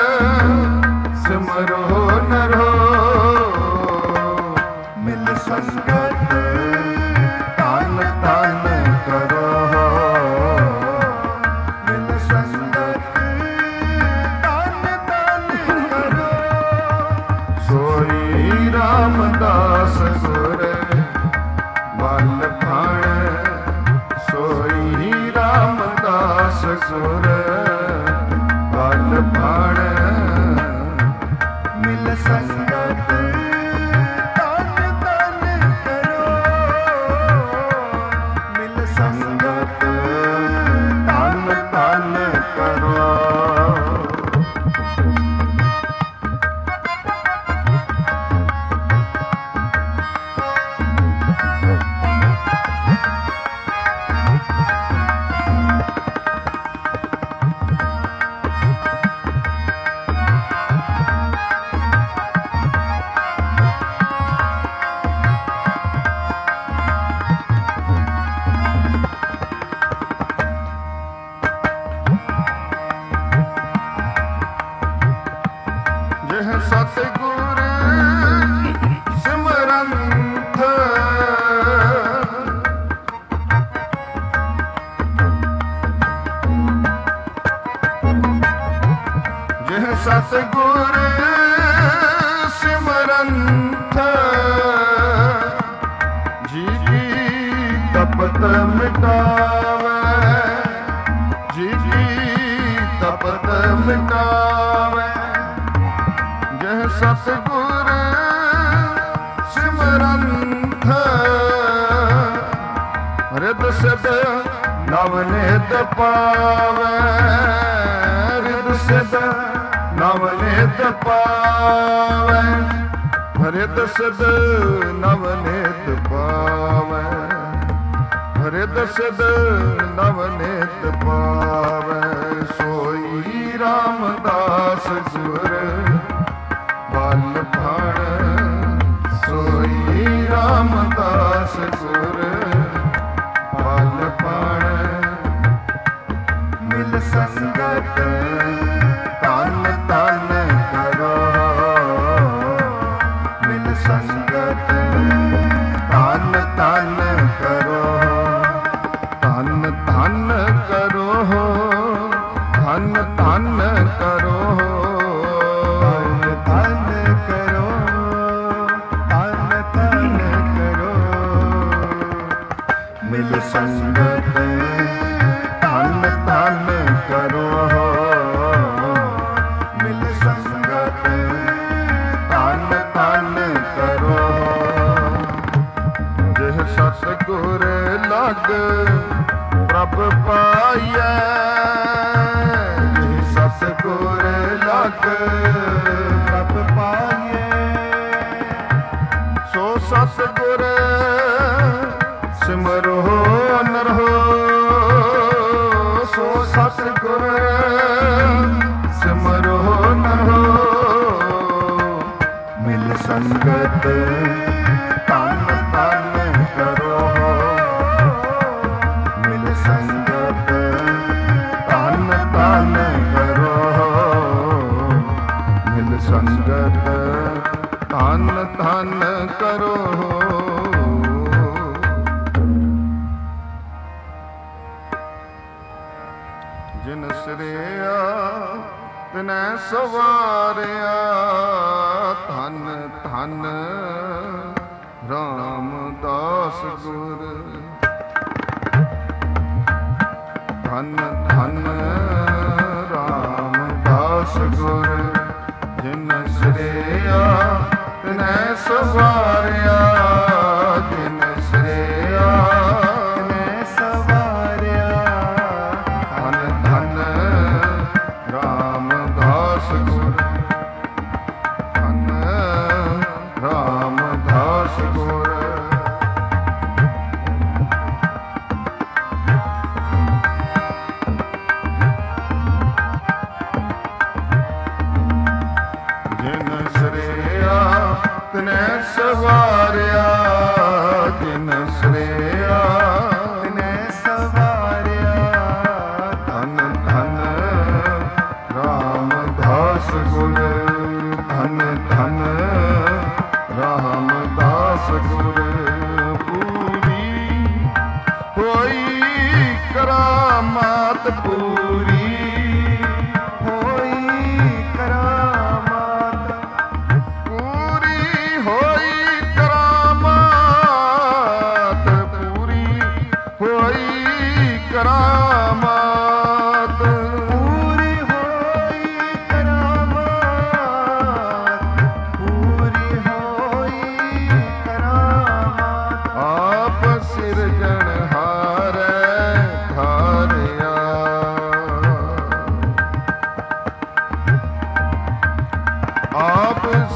ਸਿਮਰੋ ਨਰੋ ਮਿਲ ਸੰਗਤ ਧਨ ਧਨ ਕਰੋ ਗੁਰ ਬਲ ਭਾਣ ਮਿਲ ਸੰਗਤ ਤਨ ਤਨ ਕਰੋ, ਮਿਲ ਸੰਗਤ ਤਨ ਤਨ ਕਰੋ। ਜਿਹ ਸਤਿਗੁਰ ਸਿਮਰੰਥ ਜਿਹ ਸਤਿਗੁਰ ਸਿਮਰੰਥ ਜੀ ਕੀ ਤਪਤ ਮਿਟਾਵੇ, ਜੀ ਕੀ ਤਪਤ ਮਿਟਾਵੇ। ਜਿਹ ਸਤਿਗੁਰ ਸਿਮਰੰਥ ਰਿਦ ਸਿਧ ਨਵ ਨਿਤ ਪਾਵੇ, ਰਿਦ ਸਿਧ ਨਵ ਨਿਤ ਪਾਵੇ, ਰਿਦ ਸਿਧ ਨਵ ਨਿਤ ਪਾਵੇ, ਰਿਦ ਸਿਧ ਨਵ ਨਿਤ ਪਾਵੇ। ਸੋਈ ਰਾਮਦਾਸ ਗੁਰ ਬਲ ਭਾਣ, ਸੋਈ ਰਾਮਦਾਸ ਗੁਰ ਬਲ ਭਾਣ ਮਿਲ ਸੰਗਤ ਤਨ ਤਨ ਕਰੋ, ਮਿਲ ਸੰਗਤ ਤਨ ਤਨ ਕਰੋ, ਤਨ ਤਨ ਕਰੋ, ਧਨ ਧਨ ਕਰੋ, ਤਨ ਕਰੋ, ਤਨ ਤਨ ਕਰੋ। ਮਿਲ ਸੰਗਤ ਧਨ ਧਨ ਕਰੋ, ਮਿਲ ਸੰਗਤ ਧਨ ਧਨ ਕਰੋ। ਜਿਹ ਸਤਿਗੁਰ ਲਗ ਪ੍ਰਭ ਪਾਈਐ, ਜਿਹ ਸਤਿਗੁਰ ਲਗ ਪ੍ਰਭ ਪਾਈਏ, ਸੋ ਸਤਿਗੁਰ ਸਿਮਰੋ ਨਰਹੋ, ਸੋ ਸਤਿਗੁਰ ਸਿਮਰੋ ਨਰਹੋ। ਮਿਲ ਸੰਗਤ ਤਨ ਤਨ ਕਰੋ, ਮਿਲ ਸੰਗਤ ਤਨ ਤਨ ਕਰੋ, ਮਿਲ ਸੰਗਤ ਤਨ ਤਨ ਕਰੋ। ਜਿਨ ਸਿਰਿਆ ਤਿਨੈ ਸਵਾਰਿਆ, ਧਨ ਧਨ ਰਾਮਦਾਸ ਗੁਰ, ਧਨ ਧਨ ਰਾਮਦਾਸ ਗੁਰ। ਜਿਨ ਸਿਰਿਆ ਤਿਨੈ ਸਵਾਰਿਆ, ਜਿਨ ਸਿਰਿਆ ਨੇ ਸਵਾਰਿਆ, ਧਨ ਧਨ ਰਾਮਦਾਸ ਗੁਰ, ਧਨ ਰਾਮਦਾਸ ਗੁਰ। ਜਿਨ ਸਿਰਿਆ ਤਿਨੈ ਸਵਾਰਿਆ, ਜਿਨ ਸਿਰਿਆ ਨੇ ਸਵਾਰਿਆ, ਧਨ ਧਨ ਰਾਮਦਾਸ ਗੁਰ, ਧਨ ਧਨ ਰਾਮਦਾਸ ਗੁਰ। ਪੂਰੀ ਹੋਈ ਕਰਾਮਾਤ, ਪੂਰੀ ਹੋਈ ਕਰਾਮਾਤ, ਪੂਰੀ ਹੋਈ ਕਰਾਮਾਤ, ਪੂਰੀ ਹੋਈ ਕਰਾਮਾਤ।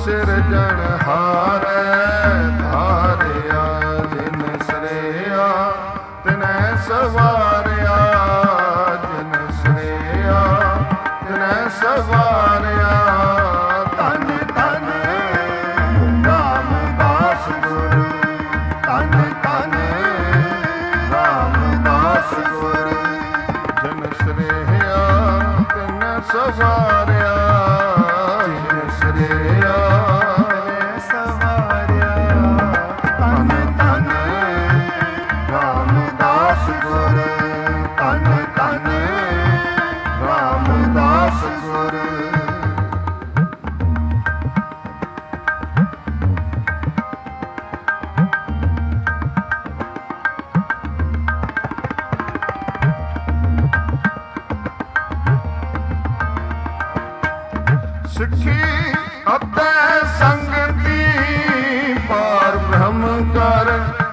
ਸਿਰਜਣਹਾਰੈ ਧਾਰਿਆ। ਜਿਨ ਸ੍ਰੇਆ ਤਿਨੈ ਸਵਾਰਿਆ, ਜਿਨ ਸ੍ਰੇਆ ਤਿਨੈ ਸਵਾਰਿਆ। ਧੰਨ ਧੰਨ ਰਾਮਦਾਸ ਗੁਰੂ, ਧੰਨ ਧੰਨ ਰਾਮਦਾਸ ਗੁਰੂ। ਜਿਨ ਸ੍ਰੇਆ ਤਿਨੈ ਸਵਾਰਿਆ, ਜਿਨ ਸ੍ਰੇਆ ਤਿਨੈ ਸਵਾਰਿਆ। ਧੰਨ ਧੰਨ ਰਾਮਦਾਸ ਗੁਰੂ, ਧੰਨ ਧੰਨ ਰਾਮਦਾਸ ਗੁਰੂ। ਸਿੱਖੀ ਅਤੇ ਸੰਗਤੀ ਪਾਰ ਬ੍ਰਹਮ ਕਰ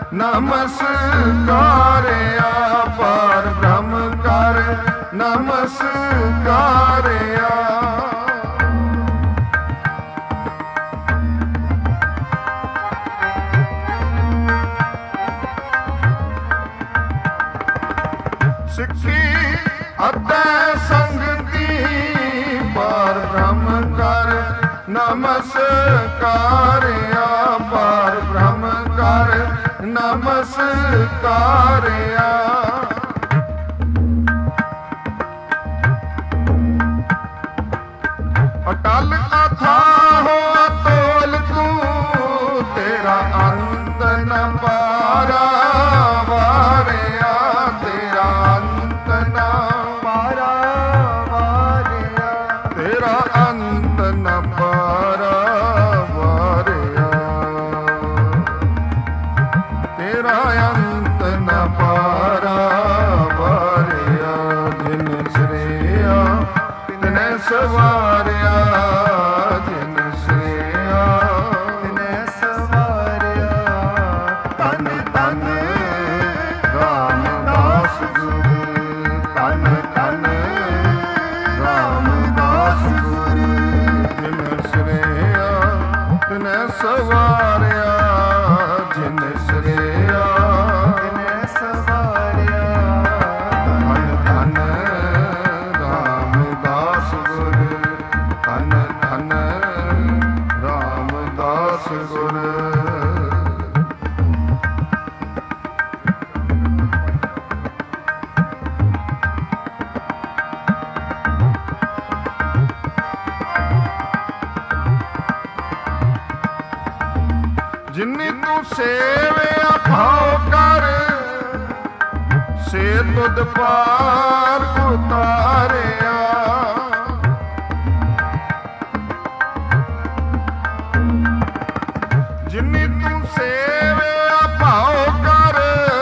ਨਮਸਕਾਰਿਆ, ਪਾਰ ਬ੍ਰਹਮ ਕਰ ਨਮਸਕਾਰਿਆ। ਸਿੱਖੀ ਅਤੇ ਸੰਗਤੀ ਪਾਰ ਬ੍ਰਹਮ ਕਰ ਨਮਸਕਾਰਿਆ, ਪਾਰ ਬ੍ਰਹਮ ਕਰ ਨਮਸਕਾਰਿਆ। ਅਟਲ ਅਥਾਹੋ ਅਤੋਲ ਤੂੰ, ਤੇਰਾ ਅੰਤ ਨ ਪਾਰਾ ਵਾਰਿਆ, ਤੇਰਾ ਅੰਤ ਨ ਪਾਰਾ ਵਾਰਿਆ, ਤੇਰਾ ਅੰਤ ਨ ਪਾਰਾ ਵਾਰਿਆ, ਤੇਰਾ ਅੰਤ ਨ ਪਾਰਾ ਵਾਰਿਆ। ਜਿਨ ਸ੍ਰੇਆ ਤਿਨੈ ਸਵਾਰਿਆ, ਜਿਨ ਸ੍ਰੇਆ ਤਿਨੈ ਸਵਾਰਿਆ। ਧੰਨ ਧੰਨ ਰਾਮਦਾਸ ਗੁਰੂ, ਧੰਨ ਧੰਨ ਰਾਮਦਾਸ ਗੁਰੂ। ਜਿਨ ਸ੍ਰੇਆ ਤਿਨੈ ਸਵਾਰਿਆ, ਜਿਨ ਸ੍ਰੇਆ ਤਿਨੈ ਸਵਾਰਿਆ। ਧੰਨ ਧੰਨ ਰਾਮਦਾਸ ਗੁਰੂ, ਧੰਨ ਧੰਨ ਰਾਮਦਾਸ ਗੁਰੂ। ਜਿਨੀ ਤੂੰ ਸੇਵਿਆ ਭਾਉ ਕਰ, ਸੇ ਤੁਧ ਪਾਰ ਉਤਾਰਿਆ। ਜਿਨੀ ਤੂੰ ਸੇਵਿਆ ਭਾਉ ਕਰ,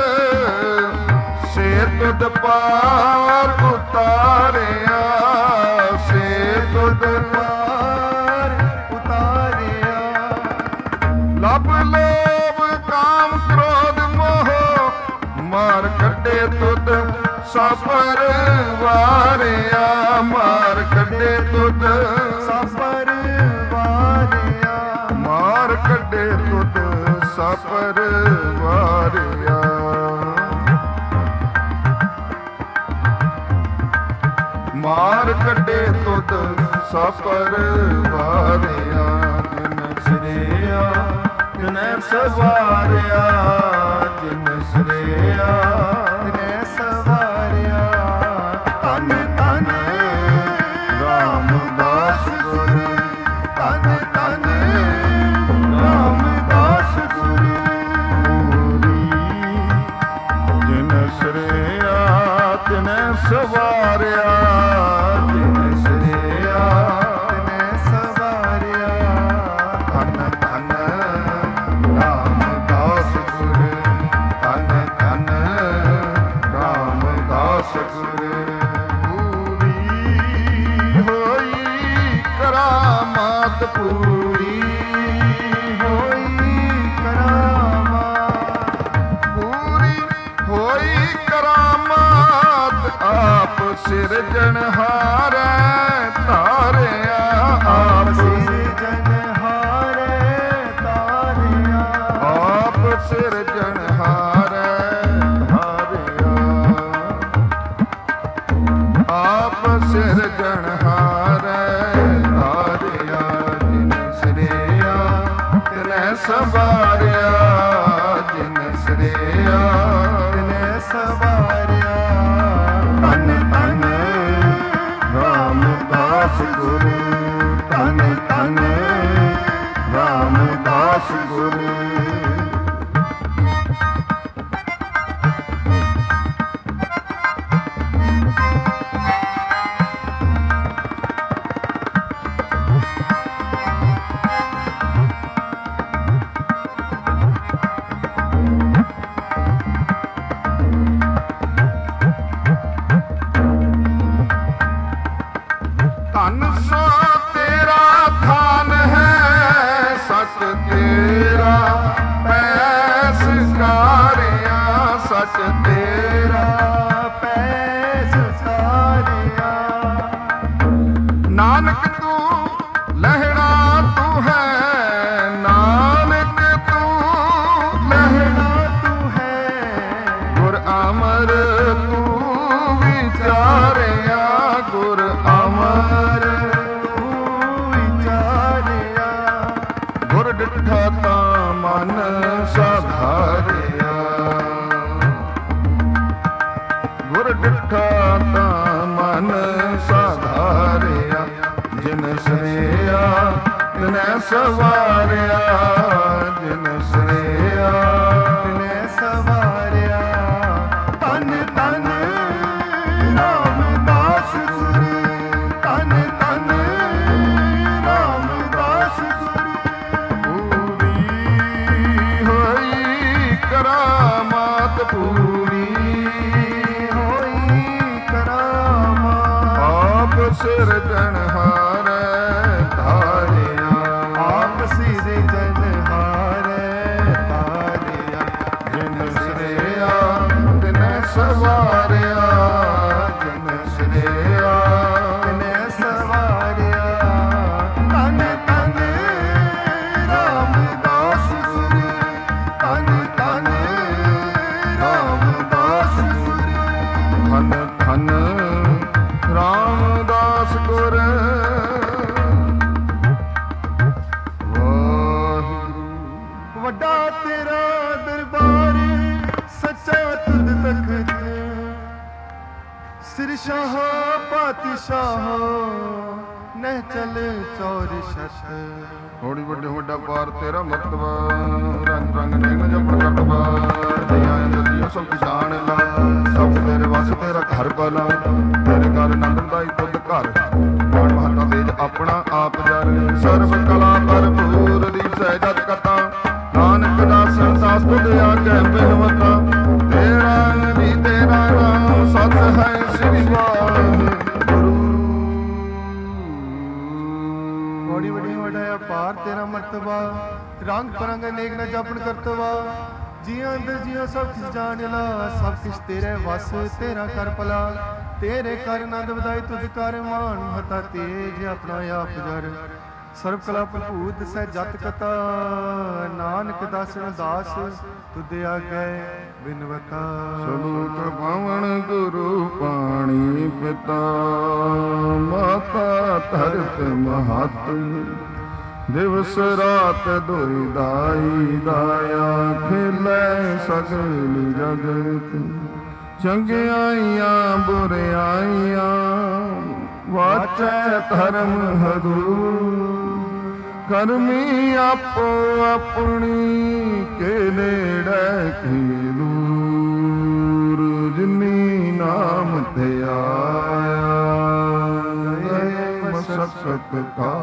ਸੇ ਤੁਧ ਪਾਰ ਉਤਾਰਿਆ, ਸੇ ਤੁਧ ਪਾਰ ਉਤਾਰਿਆ। ਲਭ ਲੋਭ ਕਾਮ ਕ੍ਰੋਧ ਮੋਹ, ਮਾਰ ਕੱਢੇ ਤੁਧ ਸਫਰ ਵਾਰਿਆ, ਮਾਰ ਕੱਢੇ ਤੁਧ ਸਫਰ ਵਾਰਿਆ, ਮਾਰ ਕੱਢੇ ਤੁਧ ਸਫਰ ਵਾਰਿਆ। ਮਾਰ ਕੱਢੇ ਤੁਧ ਸਫਰ ਵਾਰਿਆ। ਜਿਨ ਸ੍ਰੇਆ ਤਿਨੈ ਸਵਾਰਿਆ, ਜਿਨ ਸ੍ਰੇਆ ਤਿਨੈ ਸਵਾਰਿਆ। ਧੰਨ ਧੰਨ ਰਾਮਦਾਸ ਗੁਰੂ, ਧੰਨ ਧੰਨ ਰਾਮਦਾਸ ਗੁਰੂ। ਜਿਨ ਸ੍ਰੇਆ ਤਿਨੈ ਸਵਾਰਿਆ, ਜਿਨ ਸ੍ਰੇਆ ਤਿਨੈ ਸਵਾਰਿਆ। ਧੰਨ ਧੰਨ ਰਾਮਦਾਸ ਗੁਰੂ, ਧੰਨ ਧੰਨ ਰਾਮਦਾਸ ਗੁਰੂ। ਪੂਰੀ ਹੋਈ ਕਰਾਮਾਤ, ਪੂਰੀ ਹੋਈ ਕਰਾਮਾਤ, ਪੂਰੀ ਹੋਈ ਕਰਾਮਾਤ। ਆਪ ਸਿਰਜਣਹਾਰੈ ਧਾਰਿਆ, ਆਪ ਸਿਰਜਣਹਾਰੈ ਆਪ ਸਿਰਜਣਹਾਰੈ ਧਾਰਿਆ ਜਿਨ ਸ੍ਰੇਆ ਤਿਨੈ ਸਵਾਰਿਆ ਜਿਨ ਸ੍ਰੇਆ ਤਿਨੈ ਸਵਾਰਿਆ ਧਨ ਧਨ ਰਾਮਦਾਸ ਗੁਰੂ ਧਨ ਧਨ ਰਾਮਦਾਸ ਗੁਰੂ ਧਨ ਸੋ ਤੇਰਾ ਥਾਨ ਹੈ ਸਚ ਤੇਰਾ ਪੈਸ ਕਾਰਿਆ ਸਚ ਤੇਰਾ ਪੈਸ ਸਾਰਿਆ ਨਾਨਕ ਤੂੰ ਲਹਿਣਾ ਤੂੰ ਹੈ ਨਾਨਕ ਤੂੰ ਲਹਿਣਾ ਤੂੰ ਹੈ ਗੁਰ ਅਮਰ ਤੂੰ ਵਿਚਾਰਿਆ ਗੁਰ ਅਮਰ ਤੂੰ ਵਿਚਾਰਿਆ ਗੁਰ ਡਿਠਾ ਤਾਂ ਮਨ ਸਾਧਾਰਿਆ ਗੁਰ ਡਿਠਾ ਤਾਂ ਮਨ ਸਾਧਾਰਿਆ ਜਿਨ ਸ੍ਰੇਆ ਤਿਨੈ ਸਵਾਰਿਆ ਜਿਨ ਸ੍ਰੇਆ ਤਿਨੈ ਸਵਾਰਿਆ ਧਨ ਧਨ ਰਾਮਦਾਸ ਗੁਰੂ ਧਨ ਧਨ ਰਾਮਦਾਸ ਗੁਰੂ ਪੂਰੀ ਹੋਈ ਕਰਾਮਾਤ ਪੂਰੀ ਹੋਈ ਕਰਾਮਾਤ ਆਪ ਸਿਰਜਣਹਾਰੈ ਧਾਰਿਆ ਆਪ ਸਿਰਜਣਹਾਰੈ ਧਾਰਿਆ ਜਿਨ ਸ੍ਰੇਆ ਤਿਨੈ ਸਵਾਰਿਆ ਜਿਨ ਸ੍ਰੇਆ ਤਿਨੈ ਸਵਾਰਿਆ ਧਨ ਧਨ ਰਾਮਦਾਸ ਗੁਰੂ ਧਨ ਧਨ ਰਾਮਦਾਸ ਗੁਰੂ ਧਨ ਧਨ ਰਾਮਦਾਸ ਗੁਰ ਵਾਹਿਗੁਰੂ ਵੱਡਾ ਤੇਰਾ ਦਰਬਾਰ ਸੱਚਾ ਤੁਧ ਤਖਤ ਸਿਰ ਸ਼ਾਹ ਪਾਤਸ਼ਾਹ ਨਹਿ ਚਲ ਚੌਰ ਛਤ ਥੋੜੀ ਵੱਡੇ ਵੱਡਾ ਪਾਰ ਤੇਰਾ ਮਰਤਬਾ ਰੰਗ ਰੰਗ ਨੇਮ ਜਪਣ ਕਰਤਬਾ ਦਇਆ ਜਦੀਓ ਸਭ ਕਿਸਾਨ ਲਾ ਸਭ ਤੇਰੇ ਵਸ ਤੇਰਾ ਘਰ ਬਲਾ ਤੇਰੇ ਘਰ ਨੰਦਨਦਾਈ ਤੁਧ ਘਰ ਮਾਨ ਮਹਤਾ ਤੇਜ ਆਪਣਾ ਆਪ ਜਰ ਸਰਬ ਕਲਾ ਭਰਪੂਰ ਦੀ ਸਹਿਜਤ ਕਥਾ ਨਾਨਕ ਦਾਸਨ ਦਾਸ ਤੁਧ ਆਗੇ ਬਿਨਵਤਾ ਤੇਰਾ ਵੀ ਤੇਰਾ ਨਾਮ ਸਤ ਹੈ ਸ੍ਰੀ ਵਾਹਿਗੁਰੂ ਬੜੀ ਵੱਡੀ ਵਡਾਇਆ ਪਾਰ ਤੇਰਾ ਮਰਤਬਾ ਰੰਗ ਪਰੰਗ ਅਨੇਕ ਨਾ ਜਾਪਣ ਕਰਤਵਾ ਜੀਆਂ ਅੰਦਰ ਜੀਆਂ ਸਭ ਕਿਸ ਜਾਣ ਲਾ ਸਭ ਕਿਸ ਤੇਰੇ ਵਸ ਤੇਰਾ ਕਰ ਭਲਾ ਤੇਰੇ ਕਰ ਆਨੰਦ ਵਧਾਈ ਤੁਧ ਕਰ ਮਾਨ ਹਤਾ ਤੇਜ ਆਪਣਾ ਆਪ ਜਰ ਸਰਬ ਕਲਾ ਭਰਪੂਰ ਦਸੈ ਜਤ ਕਤਾ ਨਾਨਕ ਦਾਸਨ ਦਾਸ ਤੁਧ ਆਗੇ ਬਿਨਵਤਾ ਸਲੋਕ ਪਾਵਨ ਗੁਰੂ ਪਾਣੀ ਪਿਤਾ ਮਾਤਾ ਧਰਤ ਮਹਤ ਦਿਵਸ ਰਾਤ ਦੁਇ ਦਾਈ ਦਾਇਆ ਖੇਲੇ ਸਗਲ ਜਗਤ ਚੰਗਿਆਈਆਂ ਬੁਰਿਆਈਆਂ ਵਾਚੈ ਧਰਮ ਹਦੂਰ ਕਰਮੀ ਆਪੋ ਆਪਣੀ ਕੇ ਨੇੜੇ ਕੀ ਦੂਰ ਜਿਨੀ ਨਾਮ ਤੇ ਆਇਆ ਮਸਕਤ ਕਾ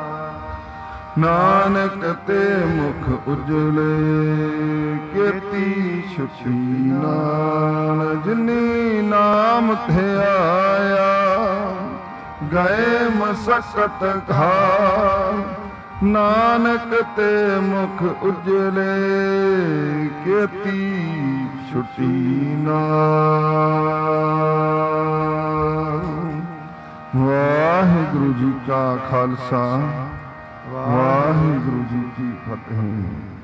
ਨਾਨਕ ਤੇ ਮੁਖ ਉਜਲੇ ਕੀਤੀ ਛੁਟੀ ਨਾਲ ਜਿਨੀ ਨਾਮ ਤੇ ਆਇਆ ਗਏ ਮਸਕਤ ਖਾ ਨਾਨਕ ਤੇ ਮੁਖ ਉਜਲੇ ਕੀਤੀ ਛੁਟੀ ਨਾਲ ਵਾਹਿਗੁਰੂ ਜੀ ਕਾ ਖਾਲਸਾ ਵਾਹਿਗੁਰੂ ਜੀ ਕੀ ਫਤਿਹ।